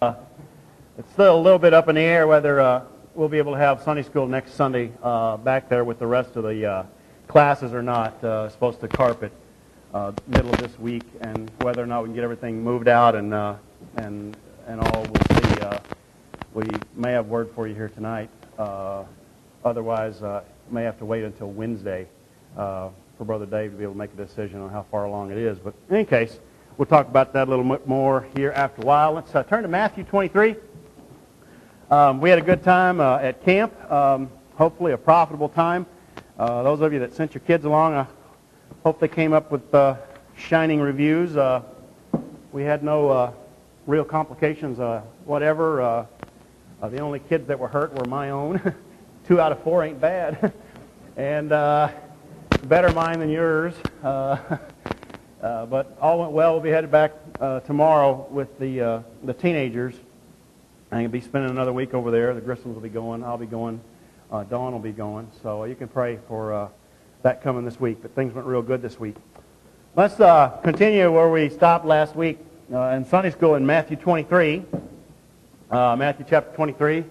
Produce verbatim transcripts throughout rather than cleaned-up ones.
Uh, it's still a little bit up in the air whether uh, we'll be able to have Sunday school next Sunday uh, back there with the rest of the uh, classes or not. Uh, supposed to carpet uh, middle of this week, and whether or not we can get everything moved out and uh, and and all, we'll see. Uh, we may have word for you here tonight. Uh, otherwise, uh, may have to wait until Wednesday uh, for Brother Dave to be able to make a decision on how far along it is. But in any case, we'll talk about that a little bit more here after a while. Let's uh, turn to Matthew twenty-three. Um, we had a good time uh, at camp, um, hopefully a profitable time. Uh, those of you that sent your kids along, I hope they came up with uh, shining reviews. Uh, we had no uh, real complications, uh, whatever. Uh, uh, the only kids that were hurt were my own. Two out of four ain't bad. and uh, better mine than yours. Uh, Uh, but all went well. We'll be headed back uh, tomorrow with the uh, the teenagers. I'm going to be spending another week over there. The Grissoms will be going. I'll be going. Uh, Dawn will be going. So you can pray for uh, that coming this week. But things went real good this week. Let's uh, continue where we stopped last week uh, in Sunday school in Matthew twenty-three. Uh, Matthew chapter twenty-three.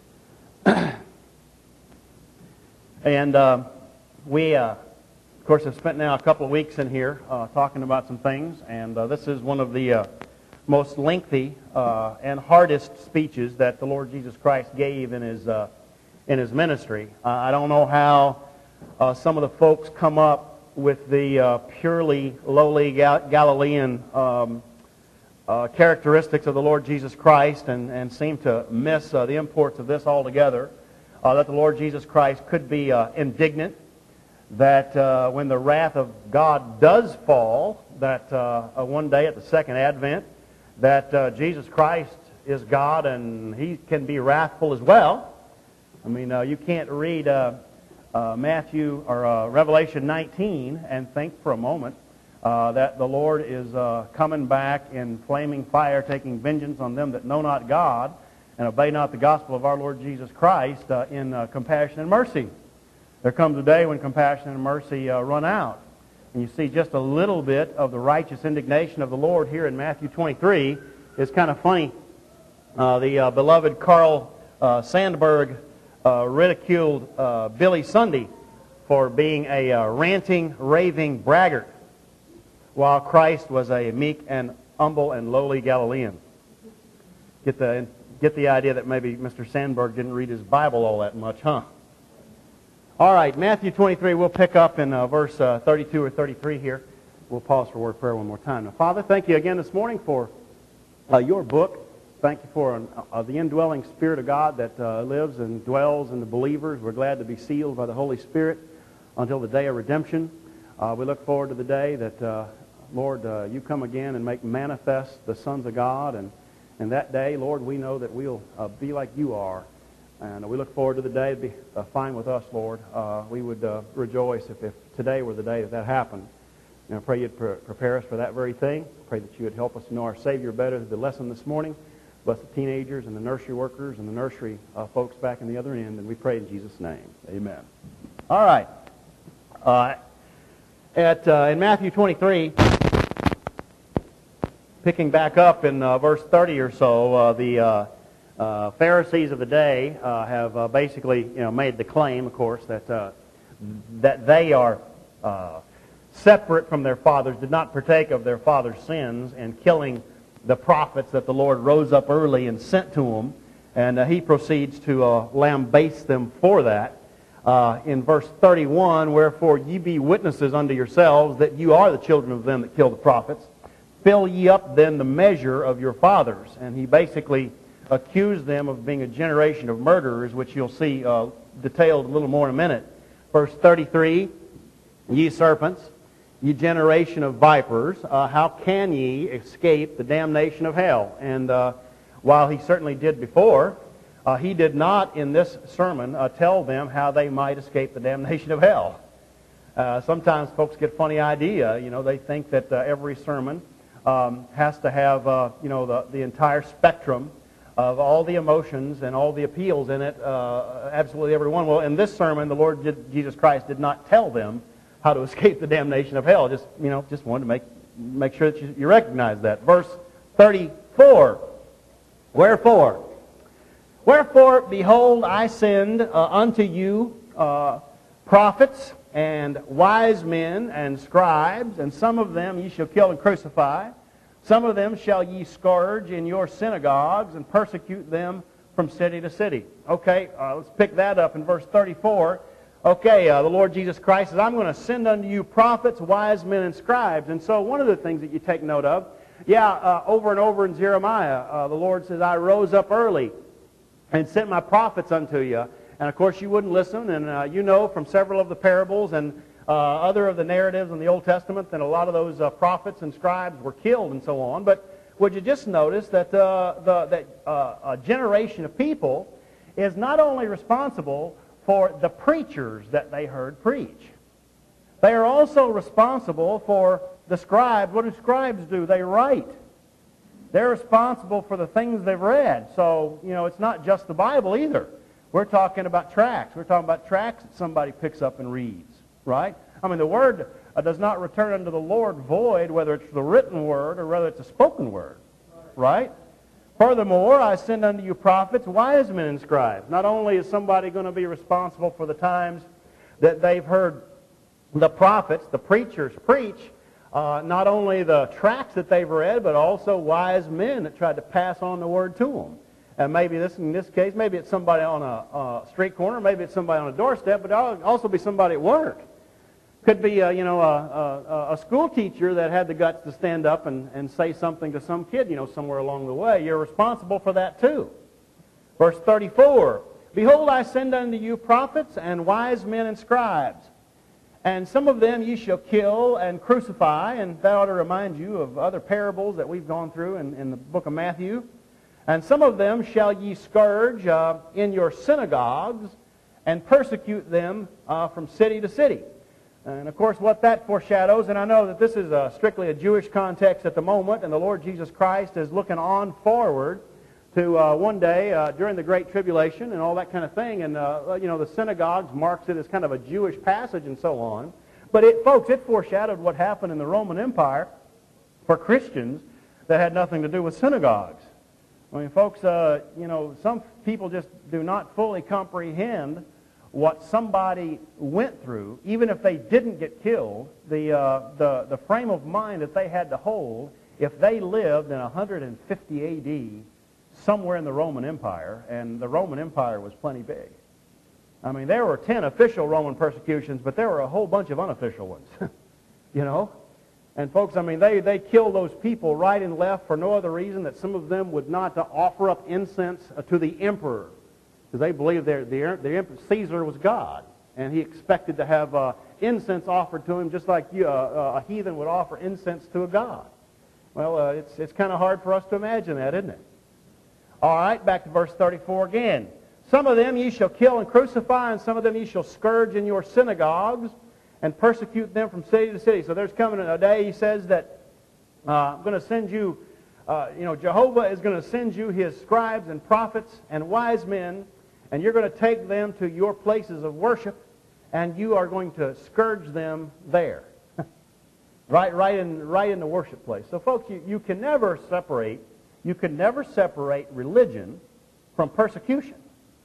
and uh, we... Uh, Of course, I've spent now a couple of weeks in here uh, talking about some things, and uh, this is one of the uh, most lengthy uh, and hardest speeches that the Lord Jesus Christ gave in His uh, in His ministry. Uh, I don't know how uh, some of the folks come up with the uh, purely lowly Gal- Galilean um, uh, characteristics of the Lord Jesus Christ, and, and seem to miss uh, the imports of this altogether. Uh, that the Lord Jesus Christ could be uh, indignant. That uh, when the wrath of God does fall, that uh, uh, one day at the second advent, that uh, Jesus Christ is God and He can be wrathful as well. I mean, uh, you can't read uh, uh, Matthew or uh, Revelation nineteen and think for a moment uh, that the Lord is uh, coming back in flaming fire, taking vengeance on them that know not God and obey not the gospel of our Lord Jesus Christ uh, in uh, compassion and mercy. There comes a day when compassion and mercy uh, run out. And you see just a little bit of the righteous indignation of the Lord here in Matthew twenty-three. It's kind of funny. Uh, the uh, beloved Carl uh, Sandburg uh, ridiculed uh, Billy Sunday for being a uh, ranting, raving braggart, while Christ was a meek and humble and lowly Galilean. Get the, get the idea that maybe Mister Sandburg didn't read his Bible all that much, huh? All right, Matthew twenty-three, we'll pick up in uh, verse uh, thirty-two or thirty-three here. We'll pause for word prayer one more time. Now, Father, thank you again this morning for uh, your book. Thank you for uh, the indwelling Spirit of God that uh, lives and dwells in the believers. We're glad to be sealed by the Holy Spirit until the day of redemption. Uh, we look forward to the day that, uh, Lord, uh, you come again and make manifest the sons of God. And, and that day, Lord, we know that we'll uh, be like you are. And we look forward to the day to be uh, fine with us, Lord. Uh, we would uh, rejoice if, if today were the day that that happened. And I pray you'd pre- prepare us for that very thing. I pray that you would help us to know our Savior better through the lesson this morning. Bless the teenagers and the nursery workers and the nursery uh, folks back in the other end. And we pray in Jesus' name. Amen. All right. Uh, at uh, in Matthew twenty-three, picking back up in uh, verse thirty or so, uh, the... Uh, Uh, Pharisees of the day uh, have uh, basically, you know, made the claim, of course, that uh, that they are uh, separate from their fathers, did not partake of their father's sins in killing the prophets that the Lord rose up early and sent to them, and uh, he proceeds to uh, lambaste them for that. Uh, in verse thirty-one, wherefore ye be witnesses unto yourselves that you are the children of them that kill the prophets. Fill ye up then the measure of your fathers. And he basically accuse them of being a generation of murderers, which you'll see uh, detailed a little more in a minute. Verse thirty-three, ye serpents, ye generation of vipers, uh, how can ye escape the damnation of hell? And uh, while he certainly did before, uh, he did not in this sermon uh, tell them how they might escape the damnation of hell. Uh, sometimes folks get a funny idea. You know, they think that uh, every sermon um, has to have, uh, you know, the, the entire spectrum of all the emotions and all the appeals in it, uh, absolutely every one. Well, in this sermon, the Lord did, Jesus Christ did not tell them how to escape the damnation of hell. Just, you know, just wanted to make make sure that you, you recognize that. Verse thirty-four, Wherefore, wherefore, behold, I send uh, unto you uh, prophets and wise men and scribes, and some of them ye shall kill and crucify. Some of them shall ye scourge in your synagogues and persecute them from city to city. Okay, uh, let's pick that up in verse thirty-four. Okay, uh, the Lord Jesus Christ says, I'm going to send unto you prophets, wise men, and scribes. And so one of the things that you take note of, yeah, uh, over and over in Jeremiah, uh, the Lord says, I rose up early and sent my prophets unto you. And of course you wouldn't listen, and uh, you know from several of the parables and uh, other of the narratives in the Old Testament that a lot of those uh, prophets and scribes were killed and so on. But would you just notice that, uh, the, that uh, a generation of people is not only responsible for the preachers that they heard preach. They are also responsible for the scribes. What do scribes do? They write. They're responsible for the things they've read. So, you know, it's not just the Bible either. We're talking about tracts. We're talking about tracts that somebody picks up and reads, right? I mean, the word uh, does not return unto the Lord void, whether it's the written word or whether it's a spoken word, right? Furthermore, I send unto you prophets, wise men, and scribes. Not only is somebody going to be responsible for the times that they've heard the prophets, the preachers preach, uh, not only the tracts that they've read, but also wise men that tried to pass on the word to them. And maybe this, in this case, maybe it's somebody on a uh, street corner, maybe it's somebody on a doorstep, but it'll also be somebody at work. Could be, uh, you know, a, a, a school teacher that had the guts to stand up and, and say something to some kid, you know, somewhere along the way. You're responsible for that too. Verse thirty-four, behold, I send unto you prophets and wise men and scribes. And some of them ye shall kill and crucify. And that ought to remind you of other parables that we've gone through in, in the book of Matthew. And some of them shall ye scourge uh, in your synagogues and persecute them uh, from city to city. And of course what that foreshadows, and I know that this is a, strictly a Jewish context at the moment, and the Lord Jesus Christ is looking on forward to uh, one day uh, during the Great Tribulation and all that kind of thing. And, uh, you know, the synagogues marks it as kind of a Jewish passage and so on. But, it, folks, it foreshadowed what happened in the Roman Empire for Christians that had nothing to do with synagogues. I mean, folks, uh, you know, some people just do not fully comprehend what somebody went through, even if they didn't get killed, the, uh, the, the frame of mind that they had to hold if they lived in one hundred fifty A D somewhere in the Roman Empire, and the Roman Empire was plenty big. I mean, there were ten official Roman persecutions, but there were a whole bunch of unofficial ones, you know? And folks, I mean, they, they killed those people right and left for no other reason that some of them would not uh, offer up incense uh, to the emperor, because they believed the, the, the emperor, Caesar was God, and he expected to have uh, incense offered to him just like you, uh, a heathen would offer incense to a god. Well, uh, it's, it's kind of hard for us to imagine that, isn't it? All right, back to verse thirty-four again. Some of them ye shall kill and crucify, and some of them ye shall scourge in your synagogues and persecute them from city to city. So there's coming a day, he says, that uh, I'm going to send you, uh, you know, Jehovah is going to send you his scribes and prophets and wise men, and you're going to take them to your places of worship, and you are going to scourge them there. right, right, in, right in the worship place. So folks, you, you can never separate, you can never separate religion from persecution.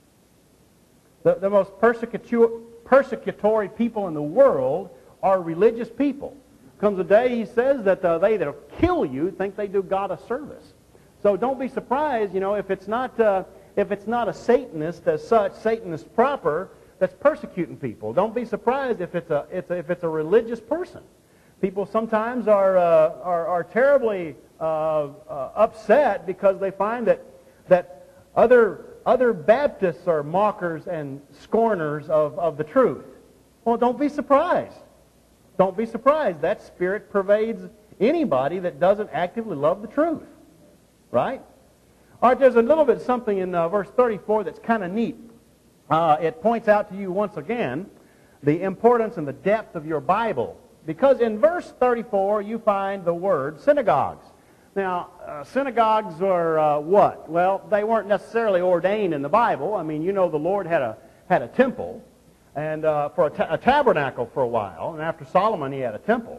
The, the most persecutor, persecutory people in the world are religious people. Comes a day, he says, that uh, they that kill you think they do God a service. So don't be surprised, you know, if it's not uh, if it's not a Satanist as such, Satanist proper, that's persecuting people. Don't be surprised if it's a, it's a if it's a religious person. People sometimes are uh, are, are terribly uh, uh, upset because they find that that other other Baptists are mockers and scorners of, of the truth. Well, don't be surprised. Don't be surprised. That spirit pervades anybody that doesn't actively love the truth. Right? All right, there's a little bit something in uh, verse thirty-four that's kind of neat. Uh, it points out to you once again the importance and the depth of your Bible. Because in verse thirty-four you find the word synagogues. Now, uh, synagogues are uh, what? Well, they weren't necessarily ordained in the Bible. I mean, you know the Lord had a, had a temple, and uh, for a, ta- a tabernacle for a while, and after Solomon he had a temple.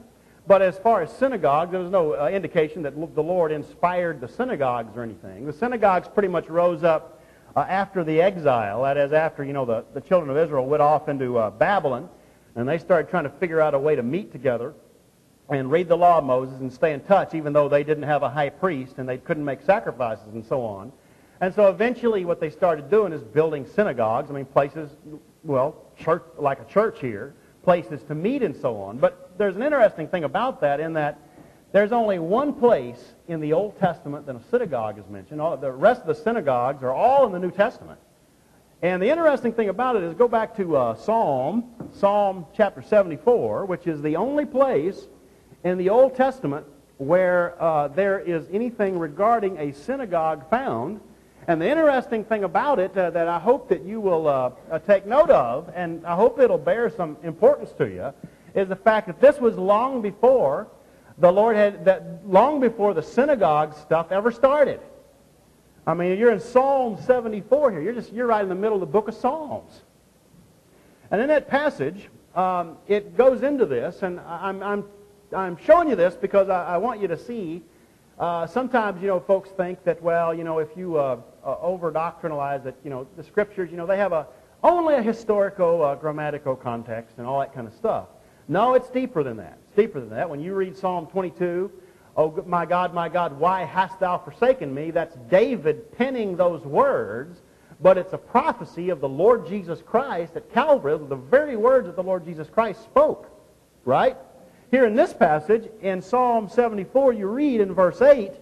But as far as synagogues, there was no uh, indication that the Lord inspired the synagogues or anything. The synagogues pretty much rose up uh, after the exile, that is, after, you know, the, the children of Israel went off into uh, Babylon, and they started trying to figure out a way to meet together and read the law of Moses and stay in touch, even though they didn't have a high priest and they couldn't make sacrifices and so on. And so eventually what they started doing is building synagogues, I mean places, well, church, like a church here, places to meet and so on. But there's an interesting thing about that in that there's only one place in the Old Testament that a synagogue is mentioned. All, the rest of the synagogues are all in the New Testament. And the interesting thing about it is go back to uh, Psalm, Psalm chapter seventy-four, which is the only place in the Old Testament where uh, there is anything regarding a synagogue found. And the interesting thing about it uh, that I hope that you will uh, uh, take note of, and I hope it'll bear some importance to you, is the fact that this was long before the Lord had, that long before the synagogue stuff ever started. I mean, you're in Psalm seventy-four here. You're just you're right in the middle of the book of Psalms. And in that passage, um, it goes into this, and I'm I'm I'm showing you this because I, I want you to see. Uh, sometimes, you know, folks think that, well, you know, if you uh, uh, over-doctrinalize it, you know, the Scriptures, you know, they have a only a historical, uh, grammatical context and all that kind of stuff. No, it's deeper than that. It's deeper than that. When you read Psalm twenty-two, oh, my God, my God, why hast thou forsaken me? That's David penning those words, but it's a prophecy of the Lord Jesus Christ at Calvary, the very words that the Lord Jesus Christ spoke, right? Here in this passage, in Psalm seventy-four, you read in verse eight,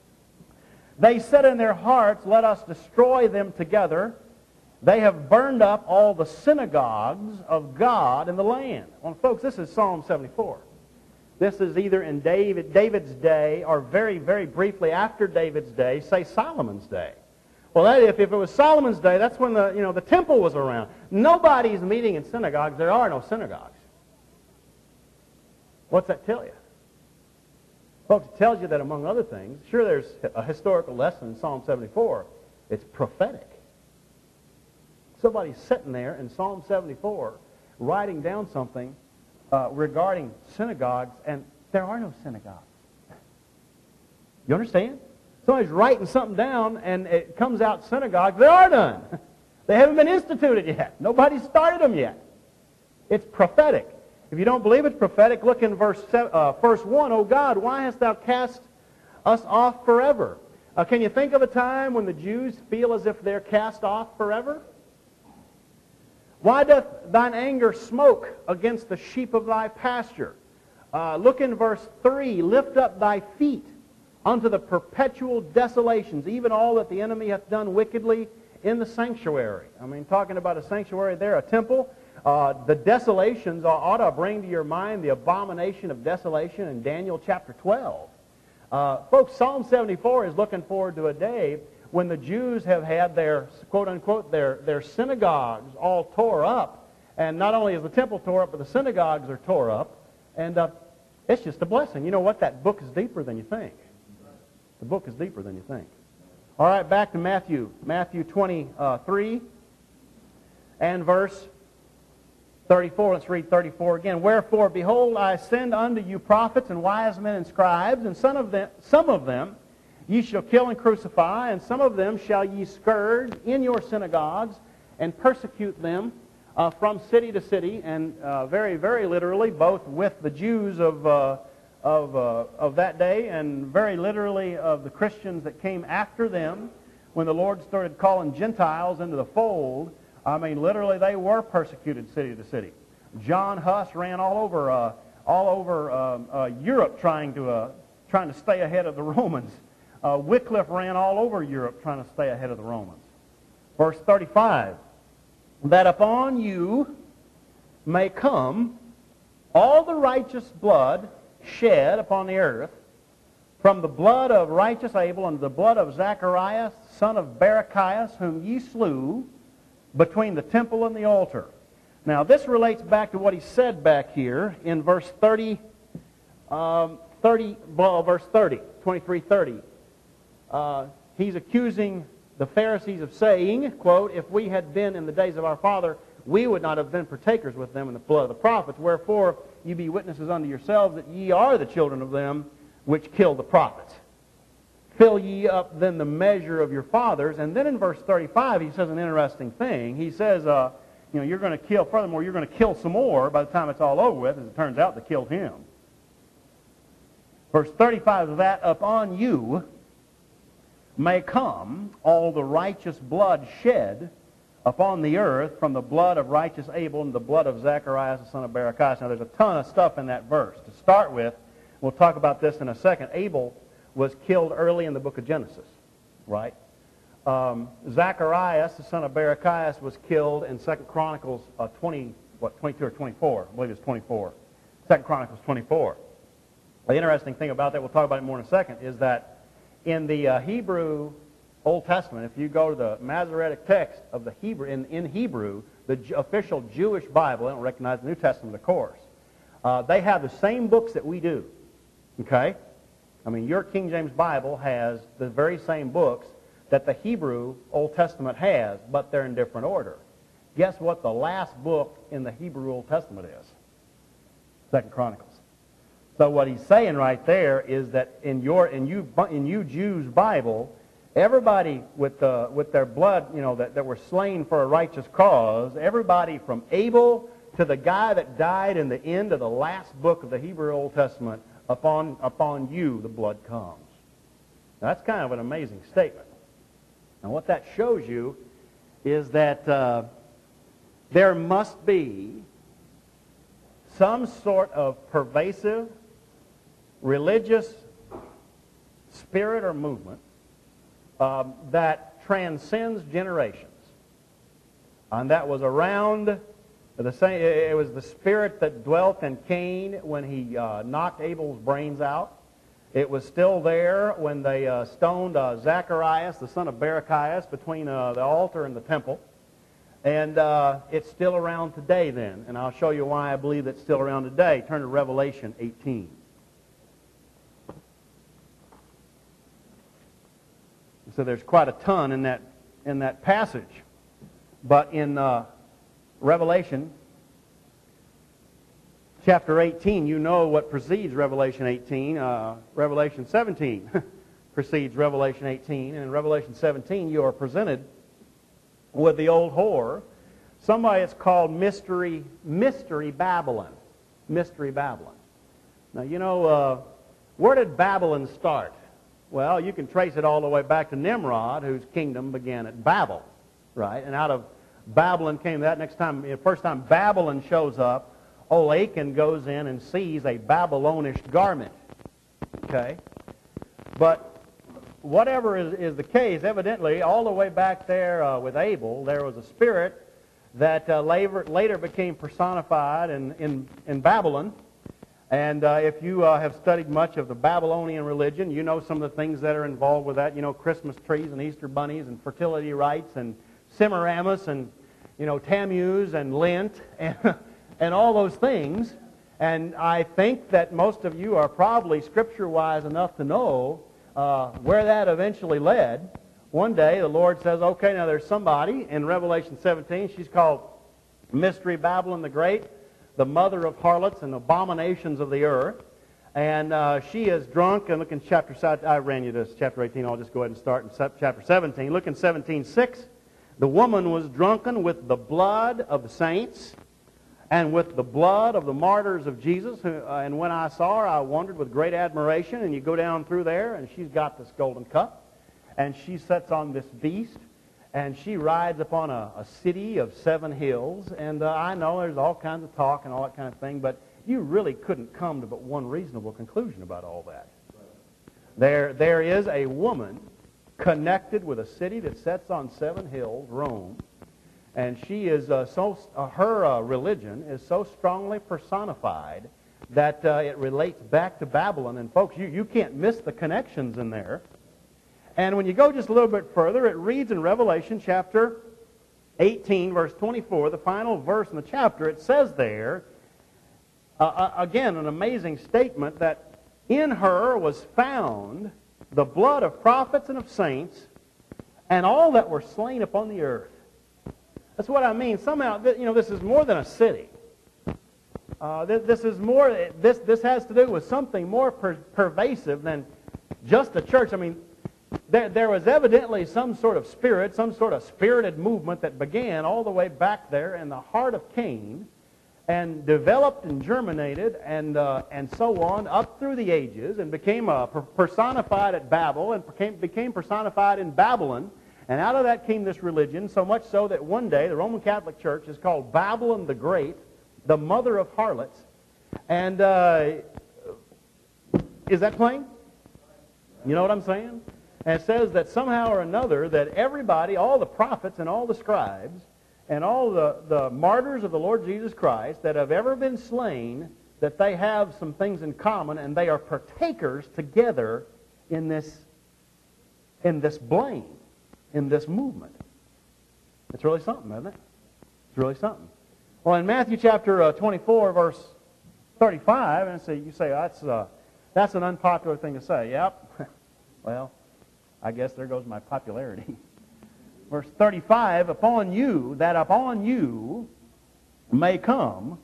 they said in their hearts, let us destroy them together. They have burned up all the synagogues of God in the land. Well, folks, this is Psalm seventy-four. This is either in David, David's day or very, very briefly after David's day, say Solomon's day. Well, that, if, if it was Solomon's day, that's when the, you know, the temple was around. Nobody's meeting in synagogues. There are no synagogues. What's that tell you? Folks, it tells you that, among other things, sure, there's a historical lesson in Psalm seventy-four. It's prophetic. Somebody's sitting there in Psalm seventy-four writing down something uh, regarding synagogues, and there are no synagogues. You understand? Somebody's writing something down, and it comes out synagogues. There are none. They haven't been instituted yet. Nobody's started them yet. It's prophetic. If you don't believe it's prophetic, look in verse, uh, verse one. Oh God, why hast thou cast us off forever? Uh, can you think of a time when the Jews feel as if they're cast off forever? Why doth thine anger smoke against the sheep of thy pasture? Uh, look in verse three. Lift up thy feet unto the perpetual desolations, even all that the enemy hath done wickedly in the sanctuary. I mean, talking about a sanctuary there, a temple. Uh, the desolations ought to bring to your mind the abomination of desolation in Daniel chapter twelve. Uh, folks, Psalm seventy-four is looking forward to a day when the Jews have had their, quote-unquote, their, their synagogues all tore up. And not only is the temple tore up, but the synagogues are tore up. And uh, it's just a blessing. You know what? That book is deeper than you think. The book is deeper than you think. All right, back to Matthew. Matthew twenty-three and verse thirty-four. Let's read thirty-four again. Wherefore, behold, I send unto you prophets and wise men and scribes, and some of them, some of them ye shall kill and crucify, and some of them shall ye scourge in your synagogues, and persecute them uh, from city to city, and uh, very, very literally, both with the Jews of uh, of uh, of that day, and very literally of the Christians that came after them, when the Lord started calling Gentiles into the fold. I mean, literally, they were persecuted city to city. John Huss ran all over, uh, all over uh, uh, Europe trying to, uh, trying to stay ahead of the Romans. Uh, Wycliffe ran all over Europe trying to stay ahead of the Romans. Verse thirty-five, that upon you may come all the righteous blood shed upon the earth, from the blood of righteous Abel unto the blood of Zacharias, son of Barachias, whom ye slew, between the temple and the altar. Now, this relates back to what he said back here in verse thirty, um, thirty, well, verse thirty, twenty-three thirty. Uh, he's accusing the Pharisees of saying, quote, if we had been in the days of our father, we would not have been partakers with them in the blood of the prophets. Wherefore, ye be witnesses unto yourselves that ye are the children of them which killed the prophets. Fill ye up then the measure of your fathers. And then in verse thirty-five, he says an interesting thing. He says, uh, you know, you're going to kill, furthermore, you're going to kill some more by the time it's all over with, as it turns out, they killed him. Verse thirty-five, that upon you may come all the righteous blood shed upon the earth from the blood of righteous Abel and the blood of Zacharias the son of Barachias. Now there's a ton of stuff in that verse. To start with, we'll talk about this in a second. Abel was killed early in the book of Genesis, right? Um, Zacharias the son of Barachias was killed in Second Chronicles uh, twenty, what, twenty-two or twenty-four? I believe it's twenty-four. Second Chronicles twenty-four. The interesting thing about that, we'll talk about it more in a second, is that in the uh, Hebrew Old Testament, if you go to the Masoretic text of the Hebrew, in, in Hebrew, the J- official Jewish Bible, they don't recognize the New Testament, of course, uh, they have the same books that we do, okay? I mean, your King James Bible has the very same books that the Hebrew Old Testament has, but they're in different order. Guess what the last book in the Hebrew Old Testament is? Second Chronicles. So what he's saying right there is that in your in you in you Jews' Bible, everybody with the with their blood, you know, that, that were slain for a righteous cause, everybody from Abel to the guy that died in the end of the last book of the Hebrew Old Testament, upon upon you the blood comes. Now, that's kind of an amazing statement. Now what that shows you is that uh, there must be some sort of pervasive religious spirit or movement um, that transcends generations. And that was around the same, it was the spirit that dwelt in Cain when he uh, knocked Abel's brains out. It was still there when they uh, stoned uh, Zacharias, the son of Barachias, between uh, the altar and the temple. And uh, it's still around today then. And I'll show you why I believe it's still around today. Turn to Revelation eighteen. So there's quite a ton in that in that passage. But in uh, Revelation chapter eighteen, you know what precedes Revelation eighteen. Uh, Revelation seventeen precedes Revelation eighteen. And in Revelation seventeen, you are presented with the old whore, somebody that's called Mystery, Mystery Babylon. Mystery Babylon. Now, you know, uh, where did Babylon start? Well, you can trace it all the way back to Nimrod, whose kingdom began at Babel, right? And out of Babylon came that. Next time, the first time Babylon shows up, old Achan goes in and sees a Babylonish garment, okay? But whatever is, is the case, evidently, all the way back there uh, with Abel, there was a spirit that uh, later, later became personified in, in, in Babylon. And uh, if you uh, have studied much of the Babylonian religion, you know some of the things that are involved with that. You know, Christmas trees and Easter bunnies and fertility rites and Semiramis and, you know, Tammuz and Lent and, and all those things. And I think that most of you are probably Scripture-wise enough to know uh, where that eventually led. One day the Lord says, okay, now there's somebody in Revelation seventeen. She's called Mystery Babylon the Great, the mother of harlots and abominations of the earth. And uh, she is drunk. And look in chapter, I ran you this, chapter eighteen. I'll just go ahead and start in chapter seventeen. Look in seventeen six. The woman was drunken with the blood of the saints and with the blood of the martyrs of Jesus. Who, uh, and when I saw her, I wondered with great admiration. And you go down through there, and she's got this golden cup. And she sits on this beast. And she rides upon a, a city of seven hills. And uh, I know there's all kinds of talk and all that kind of thing, but you really couldn't come to but one reasonable conclusion about all that. There, there is a woman connected with a city that sits on seven hills, Rome, and she is uh, so uh, her uh, religion is so strongly personified that uh, it relates back to Babylon. And folks, you, you can't miss the connections in there. And when you go just a little bit further, it reads in Revelation chapter eighteen, verse twenty-four, the final verse in the chapter, it says there, uh, again, an amazing statement, that in her was found the blood of prophets and of saints and all that were slain upon the earth. That's what I mean. Somehow, you know, this is more than a city. Uh, this, this is more. This this has to do with something more per, pervasive than just the church. I mean, there there was evidently some sort of spirit, some sort of spirited movement that began all the way back there in the heart of Cain, and developed and germinated and uh, and so on up through the ages, and became uh, personified at Babel, and became became personified in Babylon. And out of that came this religion, so much so that one day the Roman Catholic Church is called Babylon the Great, the mother of harlots. And uh, is that plain? You know what I'm saying? And it says that somehow or another that everybody, all the prophets and all the scribes and all the, the martyrs of the Lord Jesus Christ that have ever been slain, that they have some things in common, and they are partakers together in this, in this blame, in this movement. It's really something, isn't it? It's really something. Well, in Matthew chapter uh, twenty-four, verse thirty-five, and so you say, that's, uh, that's an unpopular thing to say. Yep. Well, I guess there goes my popularity. Verse thirty-five, upon you, that upon you may come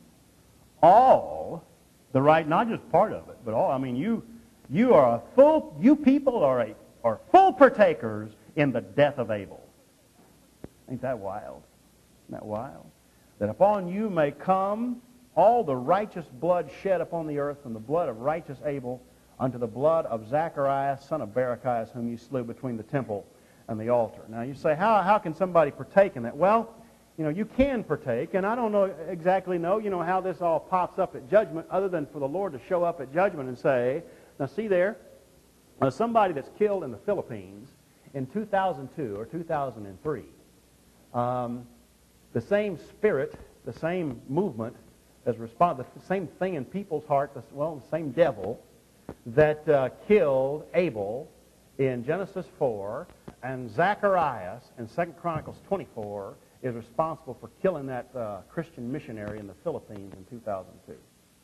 all the right, not just part of it, but all. I mean, you you are a full, you people are, a, are full partakers in the death of Abel. Ain't that wild? Isn't that wild? That upon you may come all the righteous blood shed upon the earth, from the blood of righteous Abel unto the blood of Zacharias, son of Barachias, whom you slew between the temple and the altar. Now you say, how, how can somebody partake in that? Well, you know, you can partake, and I don't know exactly know, you know, how this all pops up at judgment, other than for the Lord to show up at judgment and say, now see there, uh, somebody that's killed in the Philippines in two thousand two or two thousand three, um, the same spirit, the same movement, as respond, the same thing in people's heart, well, the same devil that uh, killed Abel in Genesis four, and Zacharias in Second Chronicles twenty-four is responsible for killing that uh, Christian missionary in the Philippines in two thousand two.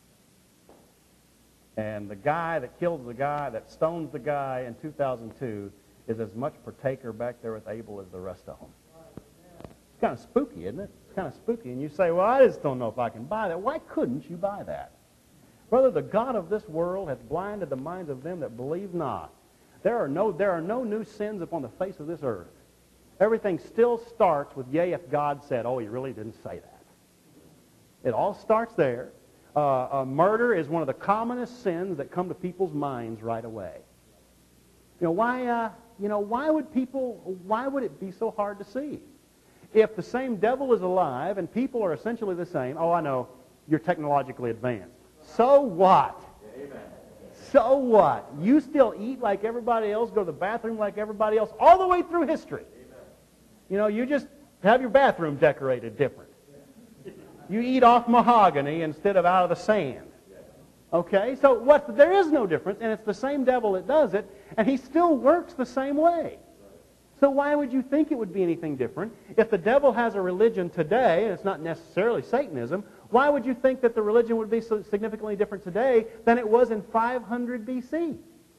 And the guy that kills the guy, that stones the guy in two thousand two, is as much partaker back there with Abel as the rest of them. It's kind of spooky, isn't it? It's kind of spooky. And you say, well, I just don't know if I can buy that. Why couldn't you buy that? Brother, the God of this world hath blinded the minds of them that believe not. There are no, there are no new sins upon the face of this earth. Everything still starts with, yea, if God said. Oh, you really didn't say that. It all starts there. Uh, uh, murder is one of the commonest sins that come to people's minds right away. You know, why, uh, you know, why would people, why would it be so hard to see? If the same devil is alive and people are essentially the same, oh, I know, you're technologically advanced. So what? Amen. So what? You still eat like everybody else, go to the bathroom like everybody else, all the way through history. Amen. You know, you just have your bathroom decorated different. You eat off mahogany instead of out of the sand. Okay? So what? There is no difference, and it's the same devil that does it, and he still works the same way. So why would you think it would be anything different? If the devil has a religion today, and it's not necessarily Satanism, why would you think that the religion would be so significantly different today than it was in five hundred B C?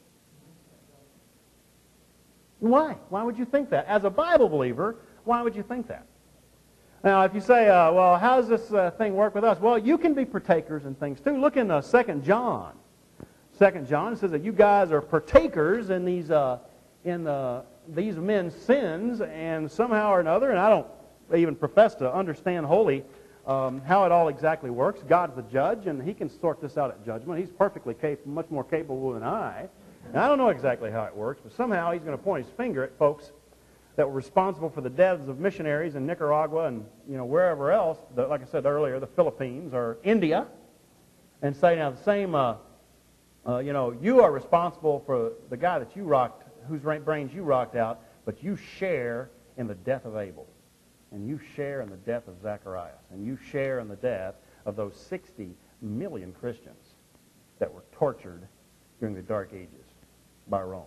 Why? Why would you think that? As a Bible believer, why would you think that? Now, if you say, uh, well, how does this uh, thing work with us? Well, you can be partakers in things too. Look in uh, Second John. Second John says that you guys are partakers in these uh, in the, these men's sins, and somehow or another, and I don't even profess to understand wholly um, how it all exactly works. God's the judge, and He can sort this out at judgment. He's perfectly capable, much more capable than I. And I don't know exactly how it works, but somehow He's going to point His finger at folks that were responsible for the deaths of missionaries in Nicaragua and, you know, wherever else, the, like I said earlier, the Philippines or India, and say, now the same, uh, uh, you know, you are responsible for the guy that you rocked, whose brains you rocked out, but you share in the death of Abel, and you share in the death of Zacharias, and you share in the death of those sixty million Christians that were tortured during the Dark Ages by Rome.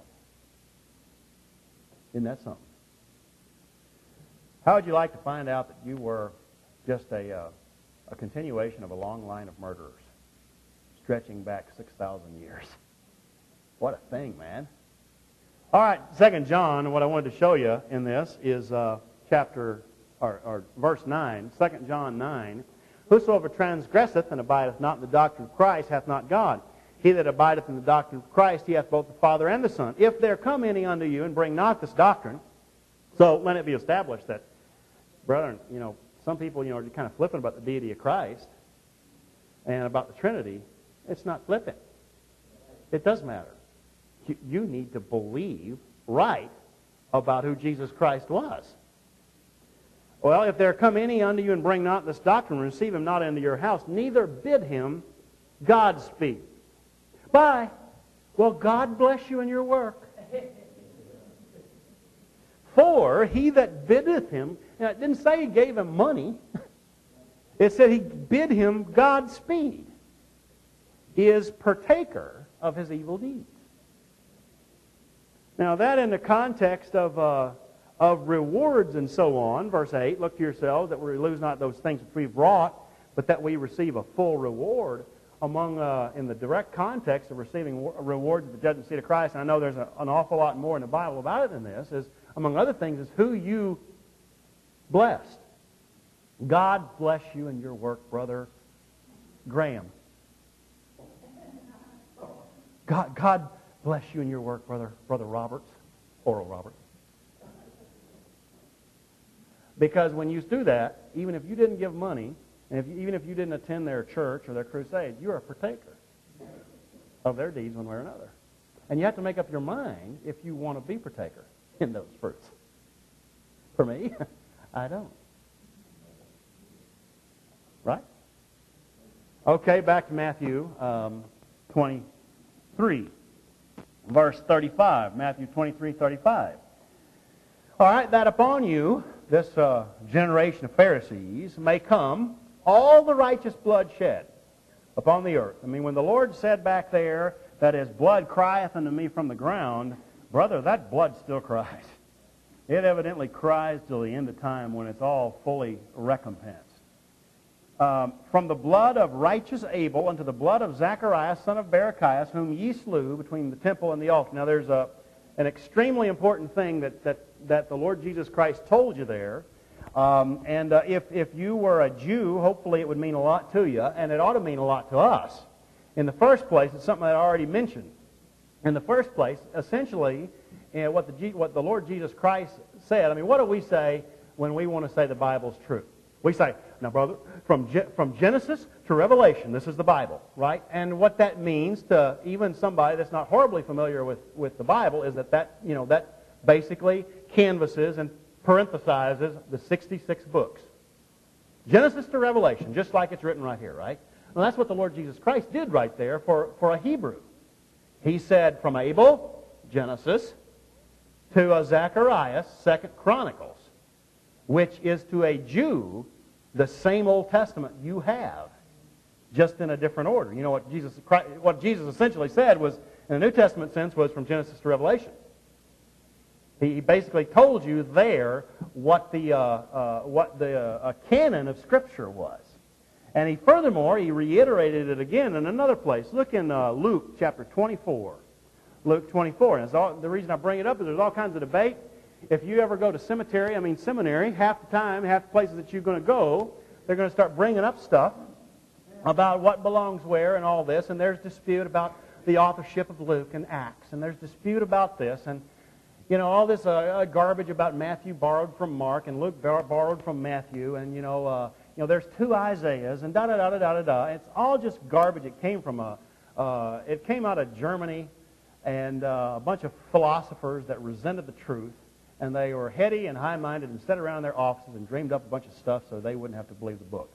Isn't that something? How would you like to find out that you were just a, uh, a continuation of a long line of murderers stretching back six thousand years? What a thing, man. All right, Second John, what I wanted to show you in this is uh, chapter, or, or verse nine, Second John nine. Whosoever transgresseth and abideth not in the doctrine of Christ hath not God. He that abideth in the doctrine of Christ, he hath both the Father and the Son. If there come any unto you and bring not this doctrine, so let it be established that, brethren, you know, some people, you know, are kind of flippant about the deity of Christ and about the Trinity. It's not flippant. It does matter. You, you need to believe right about who Jesus Christ was. Well, if there come any unto you and bring not this doctrine, receive him not into your house, neither bid him Godspeed. Bye. Well, God bless you in your work. For he that biddeth him, now it didn't say he gave him money. It said he bid him Godspeed. He is partaker of his evil deeds. Now that in the context of, uh, of rewards and so on, verse eight, look to yourselves that we lose not those things which we've wrought, but that we receive a full reward. Among, uh, in the direct context of receiving rewards at the judgment seat of Christ, and I know there's a, an awful lot more in the Bible about it than this, is, among other things, is who you blessed. God bless you in your work, Brother Graham. God, God bless you in your work, Brother, Brother Roberts, Oral Roberts. Because when you do that, even if you didn't give money, and if you, even if you didn't attend their church or their crusade, you're a partaker of their deeds one way or another. And you have to make up your mind if you want to be partaker in those fruits. For me, I don't. Right? Okay, back to Matthew um, twenty-three, verse thirty-five. Matthew twenty-three, thirty-five. All right, that upon you, this uh, generation of Pharisees, may come all the righteous blood shed upon the earth. I mean, when the Lord said back there that his blood crieth unto me from the ground, brother, that blood still cries. It evidently cries till the end of time when it's all fully recompensed. Um, from the blood of righteous Abel unto the blood of Zacharias, son of Barachias, whom ye slew between the temple and the altar. Now, there's a, an extremely important thing that, that, that the Lord Jesus Christ told you there. Um, and uh, if, if you were a Jew, hopefully it would mean a lot to you, and it ought to mean a lot to us. In the first place, it's something that I already mentioned. In the first place, essentially, you know, what, the, what the Lord Jesus Christ said, I mean, what do we say when we want to say the Bible's true? We say, now brother, from, from Genesis to Revelation, this is the Bible, right? And what that means to even somebody that's not horribly familiar with, with the Bible is that that, you know, that basically canvases and parenthesizes the sixty-six books. Genesis to Revelation, just like it's written right here, right? Well, that's what the Lord Jesus Christ did right there for, for a Hebrew. He said from Abel, Genesis, to a Zacharias, Second Chronicles, which is to a Jew the same Old Testament you have, just in a different order. You know what Jesus, what Jesus essentially said was, in the New Testament sense, was from Genesis to Revelation. He basically told you there what the, uh, uh, what the uh, canon of Scripture was. And he furthermore, he reiterated it again in another place. Look in uh, Luke chapter twenty-four. Luke twenty-four. And it's all, the reason I bring it up is there's all kinds of debate. If you ever go to cemetery, I mean seminary, half the time, half the places that you're going to go, they're going to start bringing up stuff about what belongs where and all this. And there's dispute about the authorship of Luke and Acts. And there's dispute about this. And you know, all this uh, garbage about Matthew borrowed from Mark and Luke bar- borrowed from Matthew, and you know, uh, you know, there's two Isaiahs and da da da da da da da. It's all just garbage. It came from a, uh, it came out of Germany, and uh, a bunch of philosophers that resented the truth, and they were heady and high-minded and sat around their offices and dreamed up a bunch of stuff so they wouldn't have to believe the book.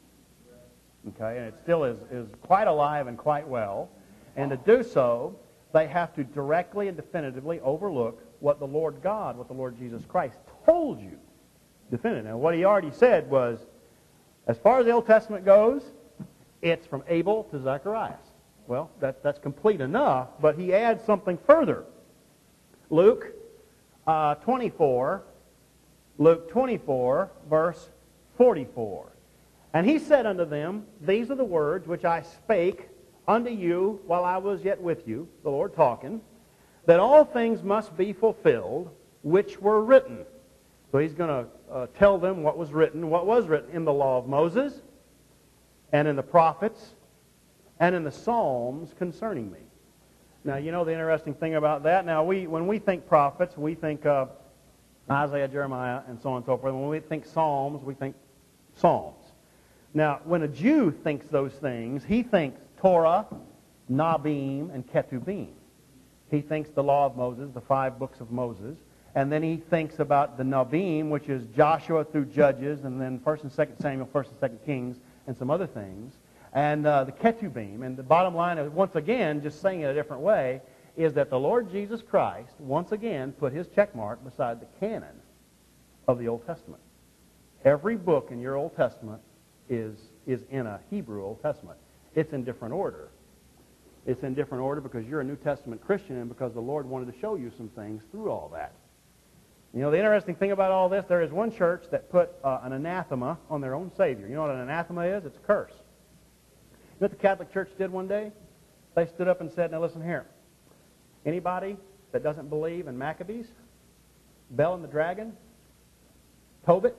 Okay, and it still is is quite alive and quite well, and to do so, they have to directly and definitively overlook what the Lord God, what the Lord Jesus Christ told you definitively. Now, what he already said was, as far as the Old Testament goes, it's from Abel to Zacharias. Well, that, that's complete enough, but he adds something further. Luke uh, twenty-four, Luke twenty-four, verse forty-four. And he said unto them, these are the words which I spake unto you while I was yet with you, the Lord talking, that all things must be fulfilled which were written. So he's going to uh, tell them what was written. What was written in the law of Moses, and in the prophets, and in the Psalms concerning me. Now, you know the interesting thing about that? Now, we when we think prophets, we think uh, Isaiah, Jeremiah, and so on and so forth. When we think Psalms, we think Psalms. Now, when a Jew thinks those things, he thinks Torah, Nabim, and Ketubim. He thinks the law of Moses, the five books of Moses. And then he thinks about the Nabim, which is Joshua through Judges, and then First and Second Samuel, First and Second Kings, and some other things. And uh, the Ketubim. And the bottom line is, once again, just saying it a different way, is that the Lord Jesus Christ, once again, put his check mark beside the canon of the Old Testament. Every book in your Old Testament is, is in a Hebrew Old Testament. It's in different order. It's in different order because you're a New Testament Christian and because the Lord wanted to show you some things through all that. You know, the interesting thing about all this, there is one church that put uh, an anathema on their own Savior. You know what an anathema is? It's a curse. You know what the Catholic Church did one day? They stood up and said, now listen here. Anybody that doesn't believe in Maccabees, Bel and the Dragon, Tobit,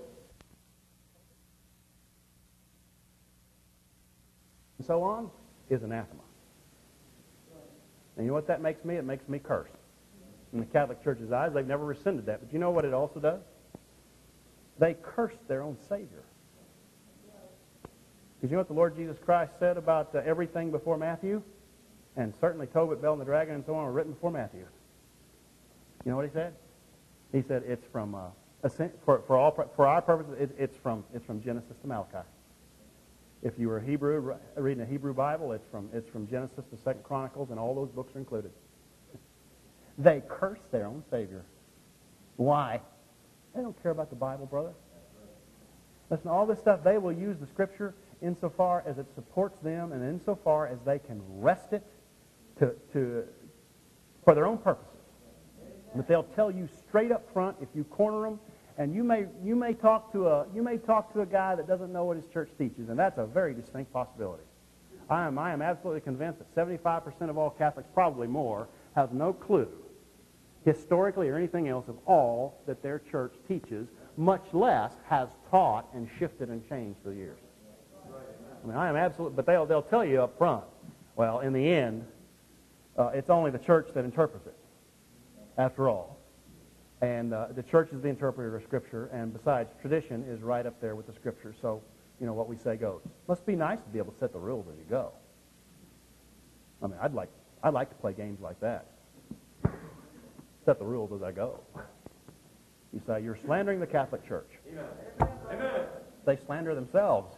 and so on, is anathema. And you know what that makes me? It makes me curse. In the Catholic Church's eyes, they've never rescinded that. But you know what it also does? They cursed their own Savior. Because you know what the Lord Jesus Christ said about uh, everything before Matthew? And certainly Tobit, Bel, and the Dragon, and so on were written before Matthew. You know what he said? He said it's from, uh, for, for, all, for our purposes, it, it's, from, it's from Genesis to Malachi. If you were Hebrew, reading a Hebrew Bible, it's from, it's from Genesis to Second Chronicles, and all those books are included. They curse their own Savior. Why? They don't care about the Bible, brother. Listen, all this stuff, they will use the Scripture insofar as it supports them and insofar as they can wrest it to, to, for their own purposes. But they'll tell you straight up front if you corner them, and you may, you may talk to a, you may talk to a guy that doesn't know what his church teaches, and that's a very distinct possibility. I am, I am absolutely convinced that seventy-five percent of all Catholics, probably more, have no clue, historically or anything else, of all that their church teaches, much less has taught and shifted and changed through the years. I mean, I am absolutely, but they'll, they'll tell you up front, well, in the end, uh, it's only the church that interprets it, after all. And uh, the church is the interpreter of Scripture, and besides, tradition is right up there with the Scripture, so, you know, what we say goes. Must be nice to be able to set the rules as you go. I mean, I'd like, I'd like to play games like that. Set the rules as I go. You say, you're slandering the Catholic Church. Amen. They slander themselves.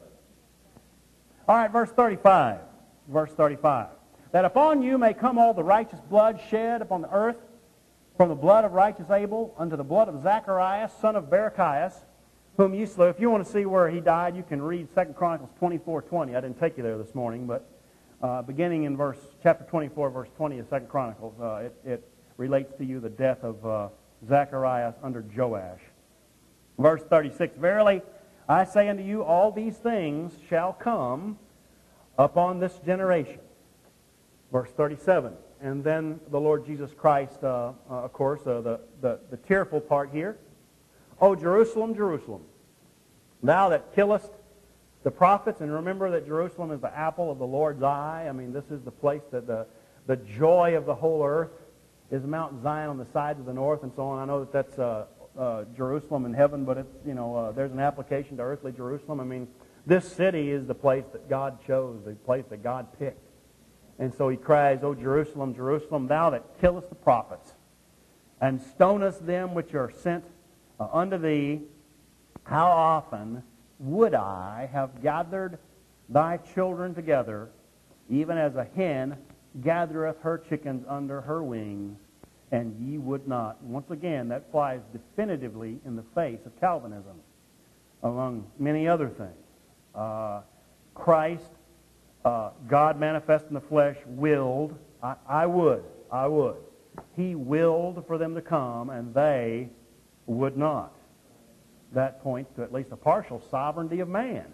All right, verse thirty-five. Verse thirty-five. That upon you may come all the righteous blood shed upon the earth, from the blood of righteous Abel unto the blood of Zacharias, son of Barachias, whom you slew. If you want to see where he died, you can read Second Chronicles twenty-four twenty. I didn't take you there this morning, but uh, beginning in verse chapter twenty-four, verse twenty of Second Chronicles, uh, it, it relates to you the death of uh, Zacharias under Joash. Verse thirty-six, verily I say unto you, all these things shall come upon this generation. Verse thirty-seven, and then the Lord Jesus Christ, uh, uh, of course, uh, the, the, the tearful part here. O Jerusalem, Jerusalem, thou that killest the prophets, and remember that Jerusalem is the apple of the Lord's eye. I mean, this is the place that the, the joy of the whole earth is Mount Zion on the sides of the north and so on. I know that that's uh, uh, Jerusalem in heaven, but it's, you know, uh, there's an application to earthly Jerusalem. I mean, this city is the place that God chose, the place that God picked. And so he cries, O Jerusalem, Jerusalem, thou that killest the prophets, and stonest them which are sent uh, unto thee, how often would I have gathered thy children together, even as a hen gathereth her chickens under her wings, and ye would not. Once again, that flies definitively in the face of Calvinism, among many other things. Uh, Christ, uh, God manifest in the flesh, willed, I, I would, I would. He willed for them to come, and they would not. That points to at least a partial sovereignty of man.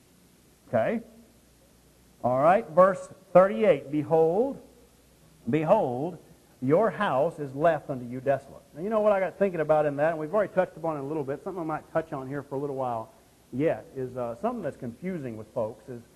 Okay? All right, verse thirty-eight, Behold, behold, your house is left unto you desolate. Now, you know what I got thinking about in that, and we've already touched upon it a little bit, something I might touch on here for a little while yet, is uh, something that's confusing with folks, is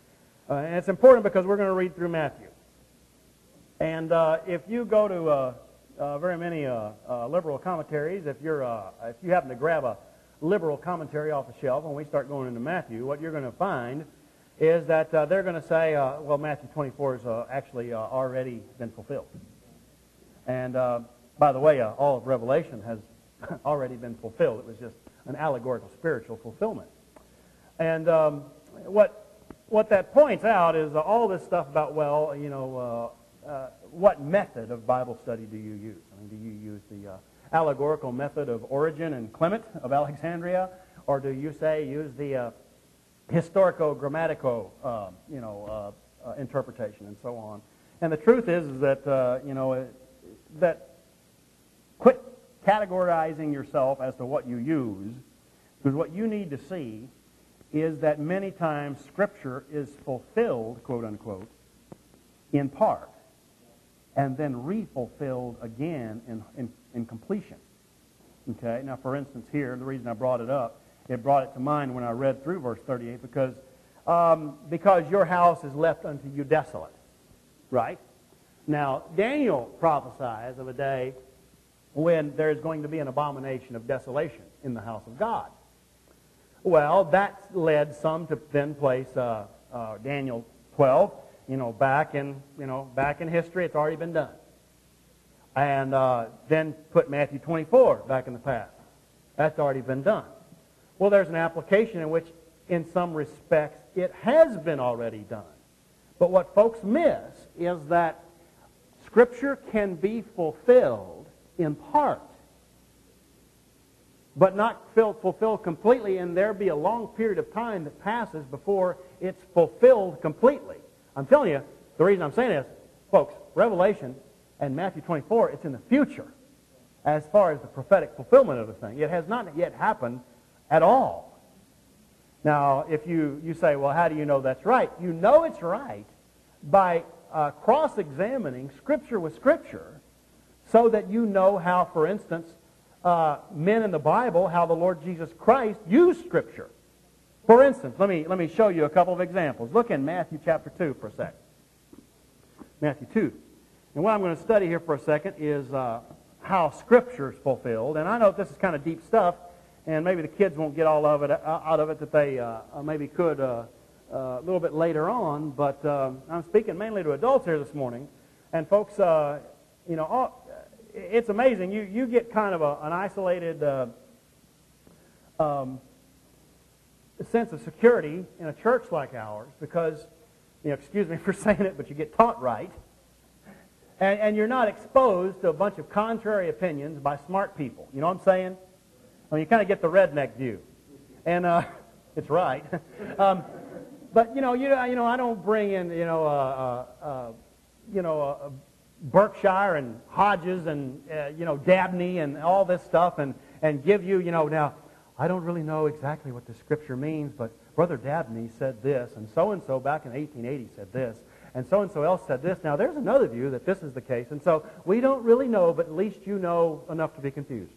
Uh, and it's important because we're going to read through Matthew. And uh, if you go to uh, uh, very many uh, uh, liberal commentaries, if you're uh, if you happen to grab a liberal commentary off the shelf and we start going into Matthew, what you're going to find is that uh, they're going to say, uh, well, Matthew twenty-four has uh, actually uh, already been fulfilled. And uh, by the way, uh, all of Revelation has already been fulfilled. It was just an allegorical spiritual fulfillment. And um, what what that points out is uh, all this stuff about, well, you know, uh, uh, what method of Bible study do you use? I mean, do you use the uh, allegorical method of Origen and Clement of Alexandria, or do you say use the uh, historico-grammatico, uh, you know, uh, uh, interpretation and so on? And the truth is, is that uh, you know uh, that quit categorizing yourself as to what you use, because what you need to see is that many times Scripture is fulfilled, quote unquote, in part, and then refulfilled again in, in, in completion. Okay? Now, for instance, here, the reason I brought it up, it brought it to mind when I read through verse thirty-eight, because um, because your house is left unto you desolate. Right? Now, Daniel prophesies of a day when there is going to be an abomination of desolation in the house of God. Well, that led some to then place uh, uh, Daniel twelve, you know, back in you know back in history. It's already been done, and uh, then put Matthew twenty-four back in the past. That's already been done. Well, there's an application in which, in some respects, it has been already done. But what folks miss is that Scripture can be fulfilled in part, but not fulfilled completely, and there be a long period of time that passes before it's fulfilled completely. I'm telling you, the reason I'm saying this, folks, Revelation and Matthew twenty-four, it's in the future as far as the prophetic fulfillment of the thing. It has not yet happened at all. Now, if you, you say, well, how do you know that's right? You know it's right by uh, cross-examining Scripture with Scripture, so that you know how, for instance, uh, men in the Bible, how the Lord Jesus Christ used Scripture. For instance, let me, let me show you a couple of examples. Look in Matthew chapter two for a second. Matthew two. And what I'm going to study here for a second is uh, how Scripture is fulfilled. And I know this is kind of deep stuff, and maybe the kids won't get all of it out of it that they uh, maybe could uh, uh, a little bit later on. But uh, I'm speaking mainly to adults here this morning. And folks, uh, you know, all, it's amazing. You you get kind of a, an isolated uh, um, sense of security in a church like ours because, you know, excuse me for saying it, but you get taught right. And, and you're not exposed to a bunch of contrary opinions by smart people. You know what I'm saying? I mean, you kind of get the redneck view. And uh, it's right. um, but, you know, you, you know, I don't bring in, you know, uh, uh, uh, you know, uh, Berkshire and Hodges and, uh, you know, Dabney and all this stuff and, and give you, you know, now, I don't really know exactly what the Scripture means, but Brother Dabney said this, and so-and-so back in eighteen eighty said this, and so-and-so else said this. Now, there's another view that this is the case, and so we don't really know, but at least you know enough to be confused.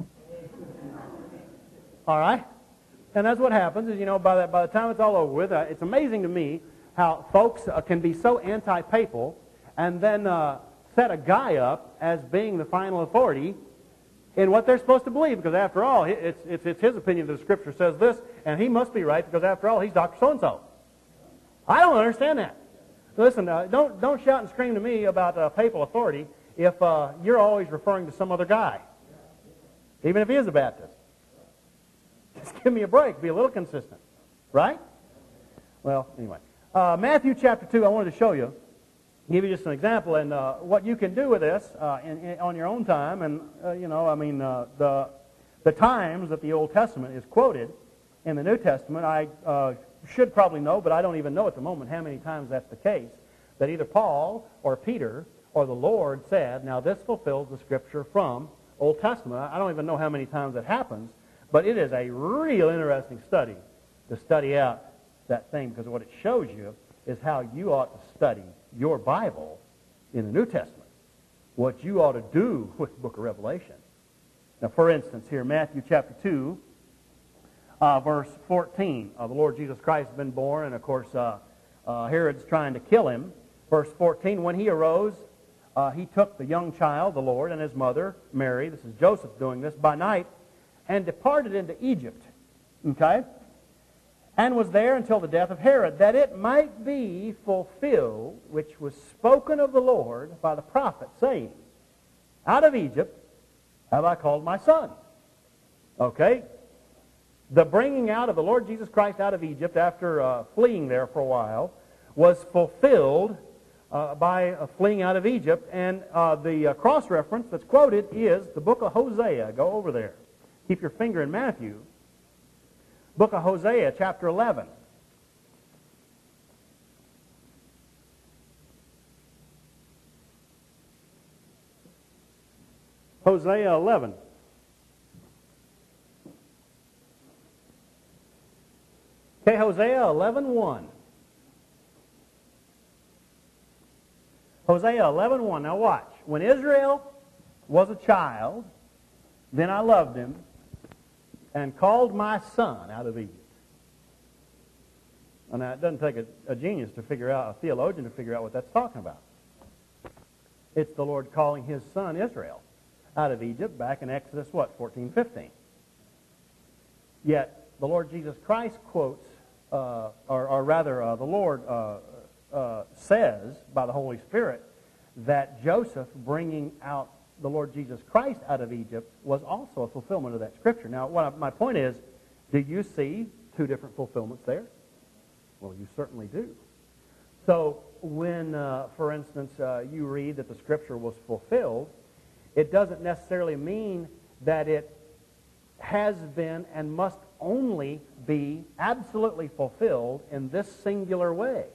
All right? And that's what happens is, you know, by the, by the time it's all over with, uh, it's amazing to me how folks uh, can be so anti-papal and then uh, set a guy up as being the final authority in what they're supposed to believe, because after all, it's, it's, it's his opinion that the Scripture says this, and he must be right, because after all, he's Doctor So-and-so. I don't understand that. Listen, uh, don't, don't shout and scream to me about uh, papal authority if uh, you're always referring to some other guy, even if he is a Baptist. Just give me a break. Be a little consistent. Right? Well, anyway. Uh, Matthew chapter two, I wanted to show you, give you just an example, and uh, what you can do with this uh, in, in, on your own time. And, uh, you know, I mean, uh, the, the times that the Old Testament is quoted in the New Testament, I uh, should probably know, but I don't even know at the moment how many times that's the case, that either Paul or Peter or the Lord said, now this fulfills the Scripture from Old Testament. I don't even know how many times that happens, but it is a real interesting study to study out that thing, because what it shows you is how you ought to study your Bible in the New Testament, what you ought to do with the book of Revelation. Now, for instance, here, Matthew chapter two, uh, verse fourteen, uh, the Lord Jesus Christ has been born, and of course, uh, uh, Herod's trying to kill him. Verse fourteen, when he arose, uh, he took the young child, the Lord, and his mother, Mary, this is Joseph doing this, by night, and departed into Egypt, okay, and was there until the death of Herod, that it might be fulfilled, which was spoken of the Lord by the prophet, saying, out of Egypt have I called my son. Okay? The bringing out of the Lord Jesus Christ out of Egypt after uh, fleeing there for a while was fulfilled uh, by uh, fleeing out of Egypt. And uh, the uh, cross-reference that's quoted is the book of Hosea. Go over there. Keep your finger in Matthew. Book of Hosea, chapter eleven. Hosea eleven. Okay, Hosea eleven one. Hosea eleven one. Now watch. When Israel was a child, then I loved him and called my son out of Egypt. And now it doesn't take a, a genius to figure out, a theologian to figure out what that's talking about. It's the Lord calling his son Israel out of Egypt back in Exodus, what, fourteen fifteen. Yet the Lord Jesus Christ quotes, uh, or, or rather uh, the Lord uh, uh, says by the Holy Spirit that Joseph bringing out the Lord Jesus Christ out of Egypt was also a fulfillment of that Scripture. Now, what I, my point is, do you see two different fulfillments there? Well, you certainly do. So when, uh, for instance, uh, you read that the Scripture was fulfilled, it doesn't necessarily mean that it has been and must only be absolutely fulfilled in this singular way.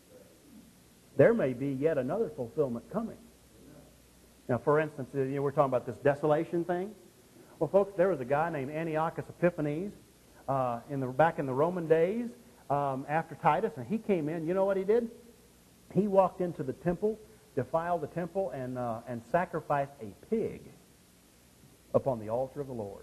There may be yet another fulfillment coming. Now, for instance, you know, we're talking about this desolation thing. Well, folks, there was a guy named Antiochus Epiphanes uh, in the, back in the Roman days um, after Titus, and he came in. You know what he did? He walked into the temple, defiled the temple, and, uh, and sacrificed a pig upon the altar of the Lord.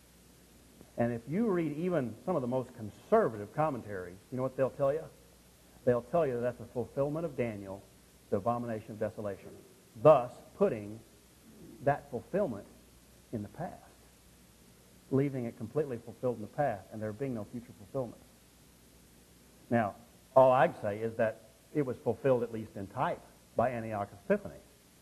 And if you read even some of the most conservative commentaries, you know what they'll tell you? They'll tell you that that's a fulfillment of Daniel, the abomination of desolation, thus putting that fulfillment in the past, leaving it completely fulfilled in the past, and there being no future fulfillments. Now, all I'd say is that it was fulfilled at least in type by Antiochus Epiphanes.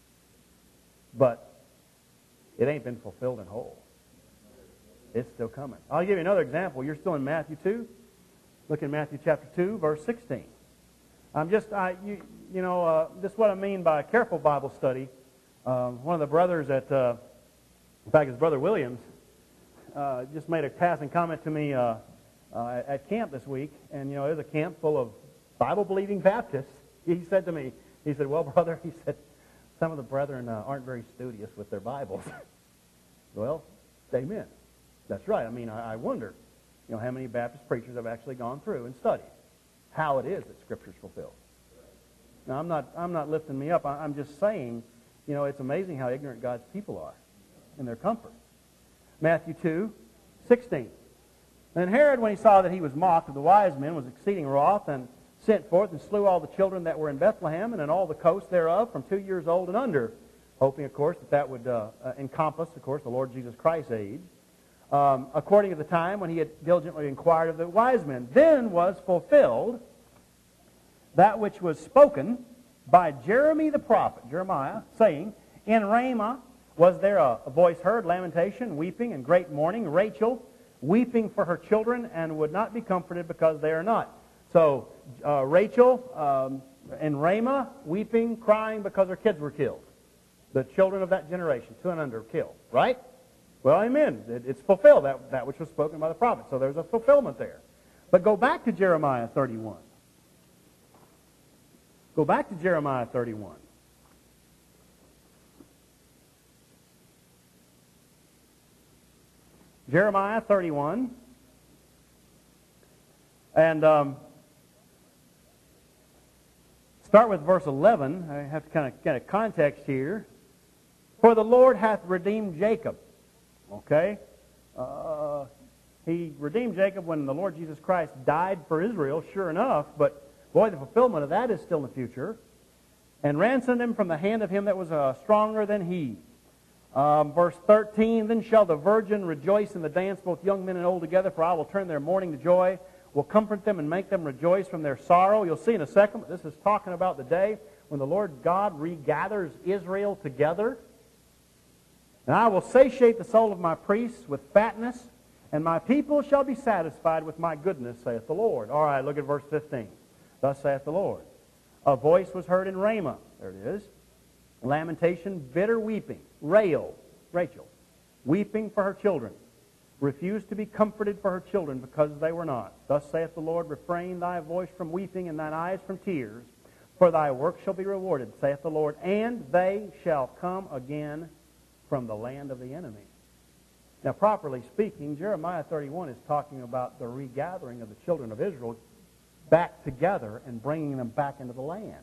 But it ain't been fulfilled in whole. It's still coming. I'll give you another example. You're still in Matthew two. Look in Matthew chapter two, verse sixteen. I'm just, I, you, you know, uh, this is what I mean by a careful Bible study. Um, one of the brothers at, uh, in fact, his brother Williams, uh, just made a passing comment to me uh, uh, at camp this week. And, you know, it was a camp full of Bible-believing Baptists. He said to me, he said, well, brother, he said, some of the brethren uh, aren't very studious with their Bibles. Well, amen. That's right. I mean, I, I wonder, you know, how many Baptist preachers have actually gone through and studied how it is that Scripture is fulfilled. Now, I'm not, I'm not lifting me up. I, I'm just saying, you know, it's amazing how ignorant God's people are in their comfort. Matthew two, sixteen. Then Herod, when he saw that he was mocked of the wise men, was exceeding wroth, and sent forth and slew all the children that were in Bethlehem and in all the coast thereof from two years old and under, hoping, of course, that that would uh, uh, encompass, of course, the Lord Jesus Christ's age. Um, according to the time when he had diligently inquired of the wise men. Then was fulfilled that which was spoken by Jeremy the prophet, Jeremiah, saying, in Ramah was there a, a voice heard, lamentation, weeping, and great mourning, Rachel weeping for her children, and would not be comforted because they are not. So uh, Rachel um, in Ramah, weeping, crying because her kids were killed. The children of that generation, two and under, killed, right? Well, amen. It, it's fulfilled, that, that which was spoken by the prophet. So there's a fulfillment there. But go back to Jeremiah thirty-one. Go back to Jeremiah thirty-one. Jeremiah thirty-one. And um, start with verse eleven. I have to kind of get a context here. For the Lord hath redeemed Jacob. Okay? Uh, he redeemed Jacob when the Lord Jesus Christ died for Israel, sure enough, but Boy, the fulfillment of that is still in the future. And ransomed him from the hand of him that was uh, stronger than he. Um, verse thirteen, then shall the virgin rejoice in the dance, both young men and old together, for I will turn their mourning to joy, will comfort them and make them rejoice from their sorrow. You'll see in a second, this is talking about the day when the Lord God regathers Israel together. And I will satiate the soul of my priests with fatness, and my people shall be satisfied with my goodness, saith the Lord. All right, look at verse fifteen. Thus saith the Lord. A voice was heard in Ramah. There it is. Lamentation, bitter weeping. Rael, Rachel, weeping for her children. Refused to be comforted for her children because they were not. Thus saith the Lord, refrain thy voice from weeping and thine eyes from tears, for thy work shall be rewarded, saith the Lord, and they shall come again from the land of the enemy. Now, properly speaking, Jeremiah thirty-one is talking about the regathering of the children of Israel back together and bringing them back into the land.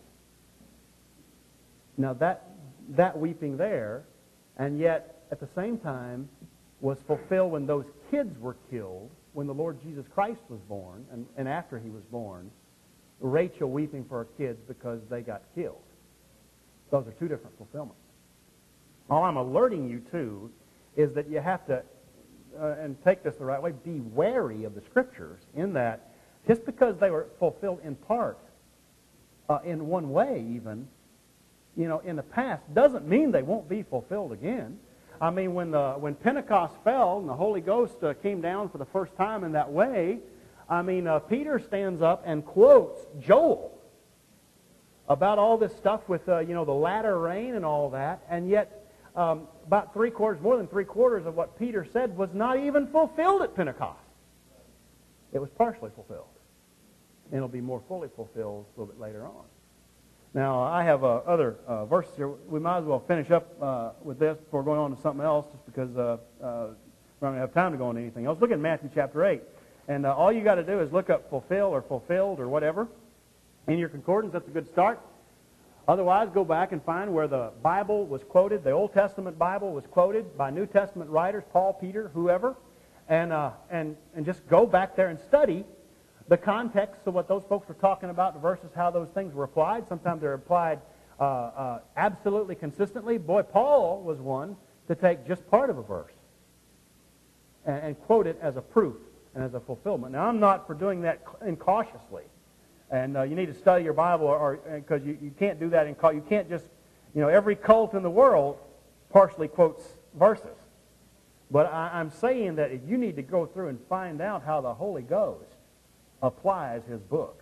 Now, that, that weeping there, and yet at the same time, was fulfilled when those kids were killed, when the Lord Jesus Christ was born, and, and after he was born, Rachel weeping for her kids because they got killed. Those are two different fulfillments. All I'm alerting you to is that you have to, uh, and take this the right way, be wary of the Scriptures in that just because they were fulfilled in part, uh, in one way even, you know, in the past, doesn't mean they won't be fulfilled again. I mean, when the when Pentecost fell and the Holy Ghost uh, came down for the first time in that way, I mean, uh, Peter stands up and quotes Joel about all this stuff with, uh, you know, the latter rain and all that, and yet um, about three quarters, more than three quarters of what Peter said was not even fulfilled at Pentecost. It was partially fulfilled. And it'll be more fully fulfilled a little bit later on. Now, I have uh, other uh, verses here. We might as well finish up uh, with this before going on to something else, just because uh, uh, we're not going to have time to go on to anything else. Look at Matthew chapter eight. And uh, all you got to do is look up fulfill or fulfilled or whatever in your concordance. That's a good start. Otherwise, go back and find where the Bible was quoted, the Old Testament Bible was quoted by New Testament writers, Paul, Peter, whoever, and, uh, and, and just go back there and study the context of what those folks were talking about versus how those things were applied. Sometimes they're applied uh, uh, absolutely consistently. Boy, Paul was one to take just part of a verse and, and quote it as a proof and as a fulfillment. Now, I'm not for doing that incautiously. And uh, you need to study your Bible, or because you, you can't do that in you can't just, you know, every cult in the world partially quotes verses. But I, I'm saying that you need to go through and find out how the Holy Ghost applies his book.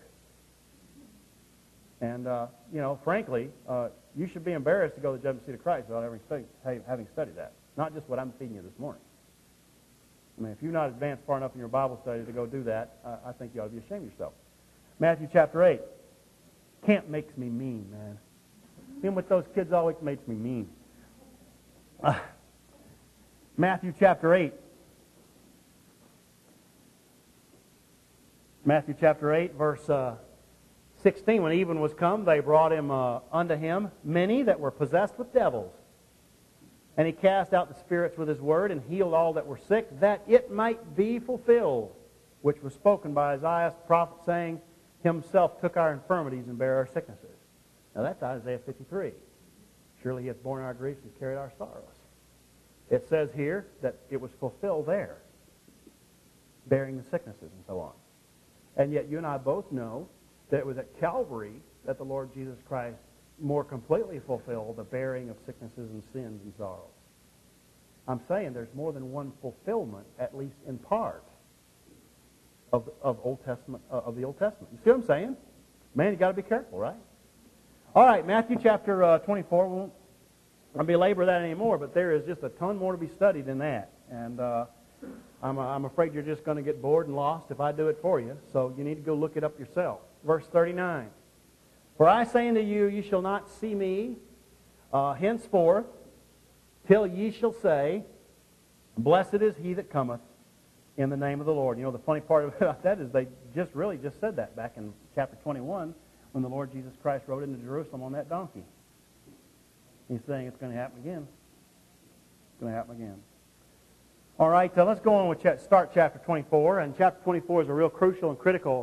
And, uh, you know, frankly, uh, you should be embarrassed to go to the Judgment Seat of Christ without having studied, having studied that. Not just what I'm feeding you this morning. I mean, if you're not advanced far enough in your Bible study to go do that, uh, I think you ought to be ashamed of yourself. Matthew chapter eight. Camp makes me mean, man. Being with those kids always makes me mean. Uh, Matthew chapter eight. Matthew chapter eight, verse uh, sixteen. When even was come, they brought him uh, unto him many that were possessed with devils. And he cast out the spirits with his word and healed all that were sick, that it might be fulfilled, which was spoken by Isaiah the prophet, saying, himself took our infirmities and bare our sicknesses. Now that's Isaiah fifty-three. Surely he hath borne our griefs and carried our sorrows. It says here that it was fulfilled there, bearing the sicknesses and so on. And yet you and I both know that it was at Calvary that the Lord Jesus Christ more completely fulfilled the bearing of sicknesses and sins and sorrows. I'm saying there's more than one fulfillment, at least in part, of, of Old Testament uh, of the Old Testament. You see what I'm saying? Man, you got to be careful, right? All right, Matthew chapter uh, twenty-four. We won't I'll belabor that anymore, but there is just a ton more to be studied than that. And uh, I'm, uh, I'm afraid you're just going to get bored and lost if I do it for you. So you need to go look it up yourself. Verse thirty-nine. For I say unto you, ye shall not see me uh, henceforth, till ye shall say, blessed is he that cometh in the name of the Lord. You know, the funny part about that is they just really just said that back in chapter twenty-one when the Lord Jesus Christ rode into Jerusalem on that donkey. He's saying it's going to happen again. It's going to happen again. All right, uh, let's go on with cha- start chapter twenty-four. And chapter twenty-four is a real crucial and critical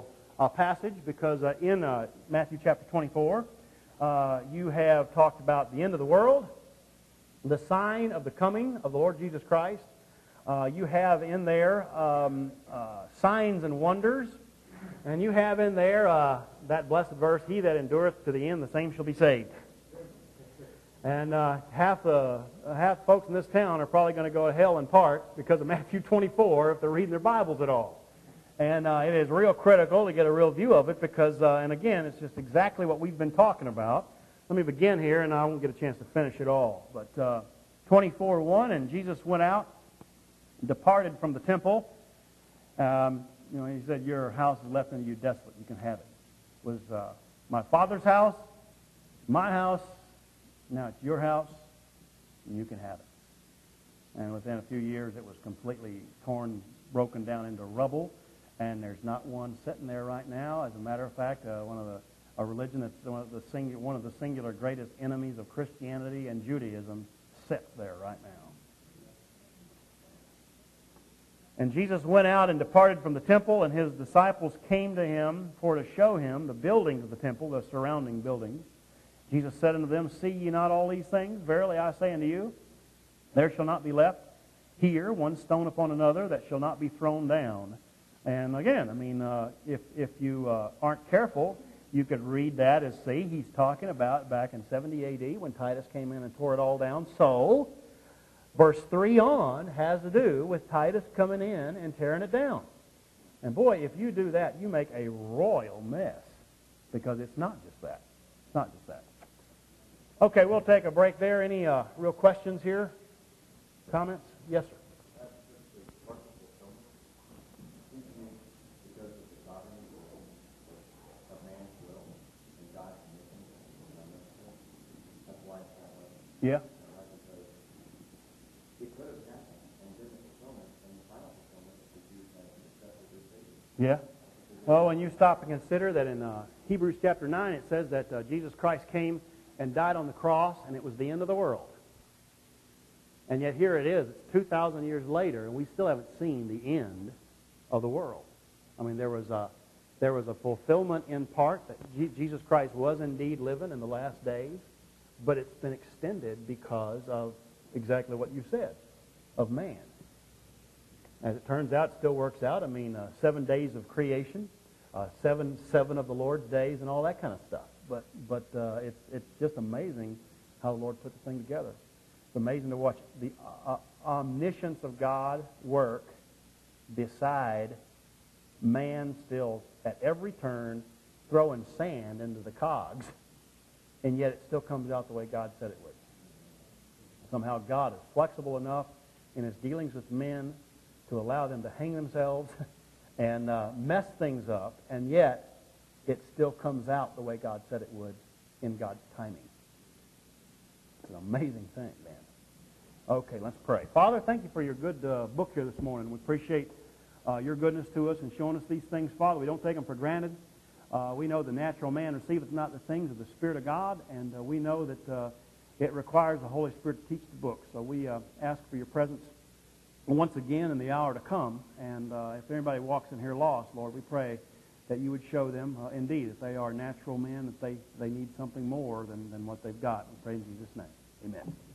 uh, passage because uh, in uh, Matthew chapter twenty-four, uh, you have talked about the end of the world, the sign of the coming of the Lord Jesus Christ. Uh, you have in there um, uh, signs and wonders, and you have in there uh, that blessed verse, "He that endureth to the end, the same shall be saved." And uh, half the half folks in this town are probably going to go to hell in part because of Matthew twenty-four if they're reading their Bibles at all. And uh, it is real critical to get a real view of it because, uh, and again, it's just exactly what we've been talking about. Let me begin here, and I won't get a chance to finish it all. But uh, twenty-four one, and Jesus went out, departed from the temple. Um, you know, he said, "Your house is left unto you desolate. You can have it." It was uh, my Father's house, my house. Now it's your house, and you can have it. And within a few years, it was completely torn, broken down into rubble. And there's not one sitting there right now. As a matter of fact, uh, one of the a religion that's one of the singular, one of the singular greatest enemies of Christianity and Judaism sits there right now. And Jesus went out and departed from the temple, and his disciples came to him for to show him the buildings of the temple, the surrounding buildings. Jesus said unto them, "See ye not all these things? Verily I say unto you, there shall not be left here one stone upon another that shall not be thrown down." And again, I mean, uh, if, if you uh, aren't careful, you could read that as, see, he's talking about back in seventy A D when Titus came in and tore it all down. So, verse three on has to do with Titus coming in and tearing it down. And boy, if you do that, you make a royal mess because it's not just that. It's not just that. Okay, we'll take a break there. Any uh, real questions here? Comments? Yes, sir. Yeah. Yeah. Well, when you stop and consider that in uh, Hebrews chapter nine, it says that uh, Jesus Christ came and died on the cross, and it was the end of the world. And yet here it is. It's two thousand years later, and we still haven't seen the end of the world. I mean, there was a, there was a fulfillment in part that G- Jesus Christ was indeed living in the last days, but it's been extended because of exactly what you said, of man. As it turns out, it still works out. I mean, uh, seven days of creation, uh, seven seven of the Lord's days, and all that kind of stuff. But but uh, it's it's just amazing how the Lord put the thing together. It's amazing to watch the uh, omniscience of God work beside man still at every turn throwing sand into the cogs, and yet it still comes out the way God said it would. Somehow God is flexible enough in his dealings with men to allow them to hang themselves and uh, mess things up, and yet it still comes out the way God said it would in God's timing. It's an amazing thing, man. Okay, let's pray. Father, thank you for your good uh, book here this morning. We appreciate uh, your goodness to us and showing us these things, Father. We don't take them for granted. Uh, we know the natural man receiveth not the things of the Spirit of God, and uh, we know that uh, it requires the Holy Spirit to teach the book. So we uh, ask for your presence once again in the hour to come. And uh, if anybody walks in here lost, Lord, we pray that you would show them, uh, indeed, if they are natural men, that they, they need something more than, than what they've got. We pray in Jesus' name. Amen.